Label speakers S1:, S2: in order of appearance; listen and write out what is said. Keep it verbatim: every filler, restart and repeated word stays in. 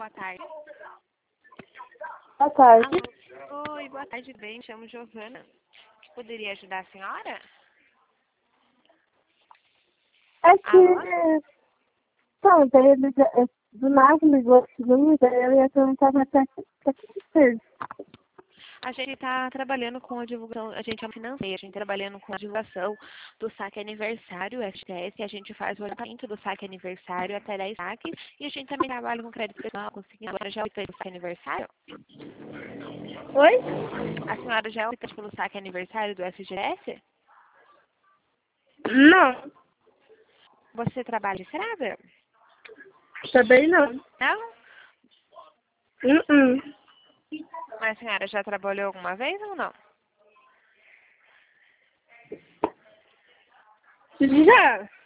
S1: Boa tarde.
S2: Boa tarde.
S1: Alô. Oi, boa tarde, bem. Me chamo Giovana. Poderia ajudar a senhora?
S2: É que...
S1: Alô?
S2: Pronto, aí ele já- do nada ligou a segunda, eu ia perguntar até que fez.
S1: A gente está trabalhando com a divulgação, a gente é uma financeira, a gente tá trabalhando com a divulgação do saque aniversário F T S, a gente faz o orçamento do saque aniversário até dez saques, e a gente também trabalha com crédito pessoal, conseguindo agora já optou pelo saque aniversário?
S2: Oi?
S1: A senhora já optou pelo saque aniversário do F G S?
S2: Não,
S1: Você trabalha de estrada?
S2: também não.
S1: Não?
S2: Uh -uh.
S1: Mas a senhora já trabalhou alguma vez ou não?
S2: Já.